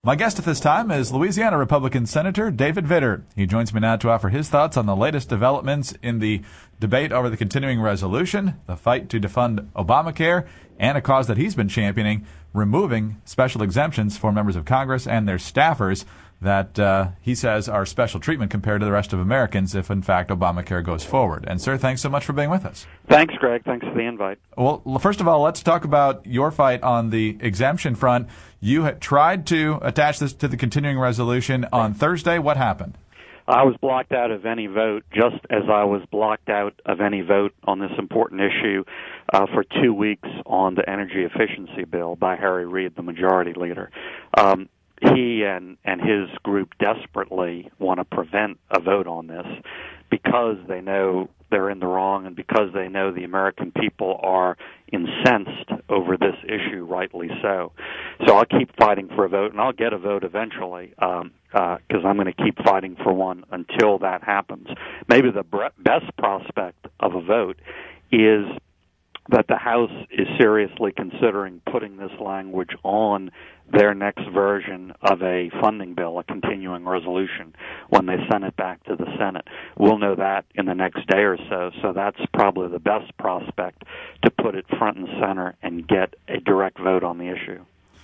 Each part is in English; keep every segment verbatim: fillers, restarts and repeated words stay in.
My guest at this time is Louisiana Republican Senator David Vitter. He joins me now to offer his thoughts on the latest developments in the debate over the continuing resolution, the fight to defund Obamacare, and a cause that he's been championing, removing special exemptions for members of Congress and their staffers that uh, he says are special treatment compared to the rest of Americans if, in fact, Obamacare goes forward. And, sir, thanks so much for being with us. Thanks, Greg. Thanks for the invite. Well, first of all, let's talk about your fight on the exemption front. You had tried to attach this to the continuing resolution on Thursday. What happened? I was blocked out of any vote, just as I was blocked out of any vote on this important issue uh, for two weeks on the energy efficiency bill by Harry Reid, the majority leader. Um, he and, and his group desperately want to prevent a vote on this because they know they're in the wrong and because they know the American people are incensed over this issue, rightly so. So I'll keep fighting for a vote, and I'll get a vote eventually um, uh, because I'm going to keep fighting for one until that happens. Maybe the best prospect of a vote is that the House is seriously considering putting this language on their next version of a funding bill, a continuing resolution, when they send it back to the Senate. We'll know that in the next day or so, so that's probably the best prospect to put it front and center and get a direct vote on the issue.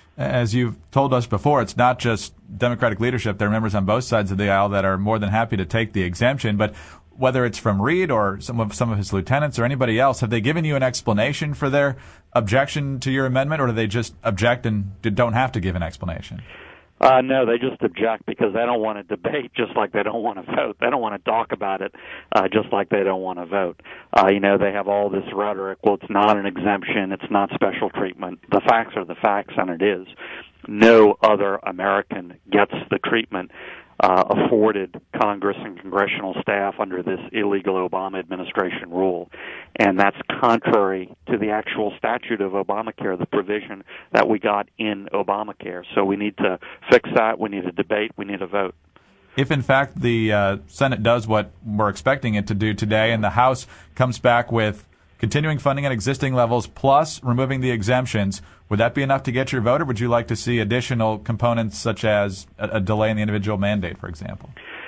As you've told us before, it's not just Democratic leadership. There are members on both sides of the aisle that are more than happy to take the exemption, but whether it's from Reid or some of some of his lieutenants or anybody else, have they given you an explanation for their objection to your amendment, or do they just object and don't have to give an explanation? Uh, no, they just object because they don't want to debate just like they don't want to vote. They don't want to talk about it uh, just like they don't want to vote. Uh, you know, they have all this rhetoric, well, it's not an exemption, it's not special treatment. The facts are the facts, and it is. No other American gets the treatment Uh, afforded Congress and congressional staff under this illegal Obama administration rule. And that's contrary to the actual statute of Obamacare, the provision that we got in Obamacare. So we need to fix that. We need a debate. We need a vote. If, in fact, the uh, Senate does what we're expecting it to do today and the House comes back with continuing funding at existing levels plus removing the exemptions, would that be enough to get your vote, or would you like to see additional components such as a, a delay in the individual mandate, for example?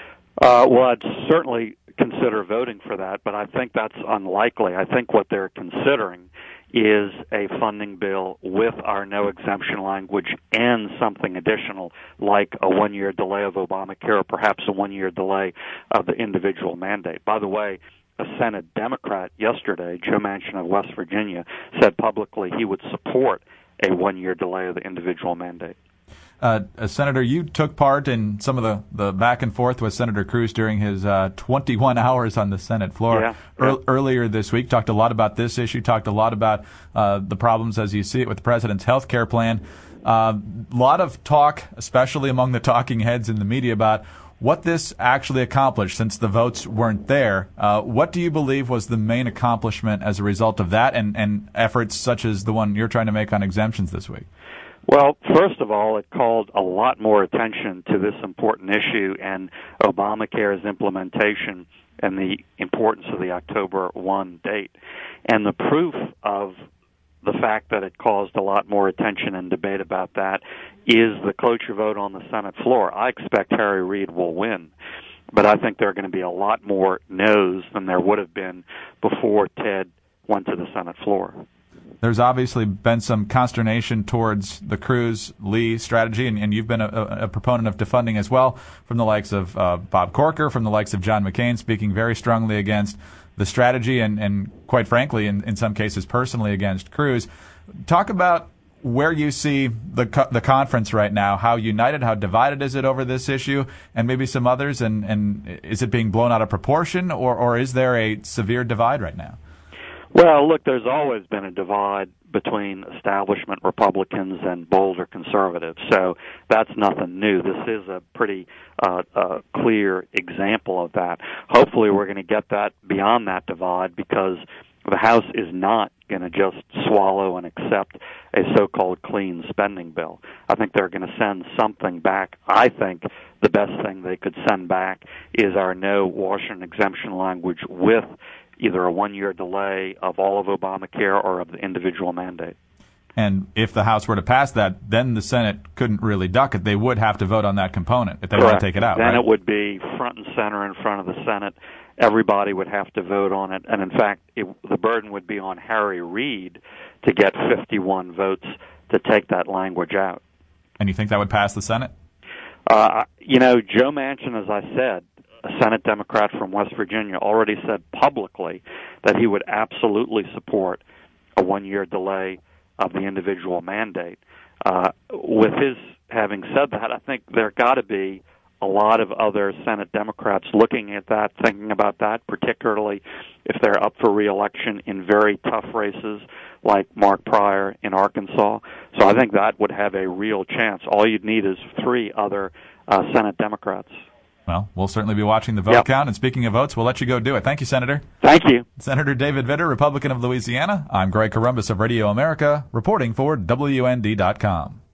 Uh, well, I'd certainly consider voting for that, but I think that's unlikely. I think what they're considering is a funding bill with our no exemption language and something additional like a one-year delay of Obamacare or perhaps a one-year delay of the individual mandate. By the way, a Senate Democrat yesterday, Joe Manchin of West Virginia, said publicly he would support a one-year delay of the individual mandate. Uh, uh, Senator, you took part in some of the, the back and forth with Senator Cruz during his uh, twenty-one hours on the Senate floor yeah, er- yeah. earlier this week. Talked a lot about this issue, talked a lot about uh, the problems as you see it with the president's health care plan. A uh, lot of talk, especially among the talking heads in the media, about what this actually accomplished since the votes weren't there. Uh, what do you believe was the main accomplishment as a result of that and, and efforts such as the one you're trying to make on exemptions this week? Well, first of all, it called a lot more attention to this important issue and Obamacare's implementation and the importance of the October first date. And the proof of the fact that it caused a lot more attention and debate about that is the cloture vote on the Senate floor. I expect Harry Reid will win, but I think there are going to be a lot more no's than there would have been before Ted went to the Senate floor. There's obviously been some consternation towards the Cruz-Lee strategy, and, and you've been a, a proponent of defunding as well, from the likes of uh, Bob Corker, from the likes of John McCain, speaking very strongly against the strategy and, and quite frankly, in, in some cases personally against Cruz. Talk about where you see the co- the conference right now, how united, how divided is it over this issue, and maybe some others, and, and is it being blown out of proportion, or, or is there a severe divide right now? Well, look, there's always been a divide between establishment Republicans and bolder conservatives, so that's nothing new. This is a pretty uh, uh, clear example of that. Hopefully we're going to get that beyond that divide because the House is not going to just swallow and accept a so-called clean spending bill. I think they're going to send something back. I think the best thing they could send back is our no Washington exemption language with either a one-year delay of all of Obamacare or of the individual mandate. And if the House were to pass that, then the Senate couldn't really duck it. They would have to vote on that component if they Correct. want to take it out. Then right? it would be front and center in front of the Senate. Everybody would have to vote on it. And in fact, it, the burden would be on Harry Reid to get fifty-one votes to take that language out. And you think that would pass the Senate? Uh, you know, Joe Manchin, as I said, a Senate Democrat from West Virginia, already said publicly that he would absolutely support a one-year delay of the individual mandate. Uh, with his having said that, I think there got to be a lot of other Senate Democrats looking at that, thinking about that, particularly if they're up for re-election in very tough races like Mark Pryor in Arkansas. So I think that would have a real chance. All you'd need is three other uh, Senate Democrats. Well, we'll certainly be watching the vote yep. count. And speaking of votes, we'll let you go do it. Thank you, Senator. Thank you. Senator David Vitter, Republican of Louisiana. I'm Greg Corombos of Radio America, reporting for W N D dot com.